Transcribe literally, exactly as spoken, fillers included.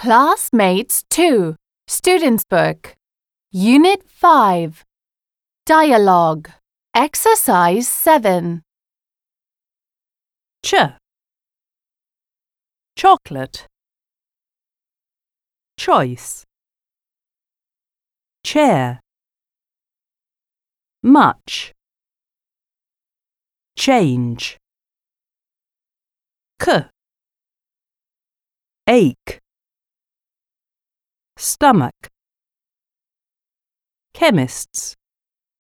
Classmates two, Students' Book, Unit five, Dialogue, Exercise seven. Ch. Chocolate. Choice. Chair. Much. Change. K. Ache. Stomach. Chemists.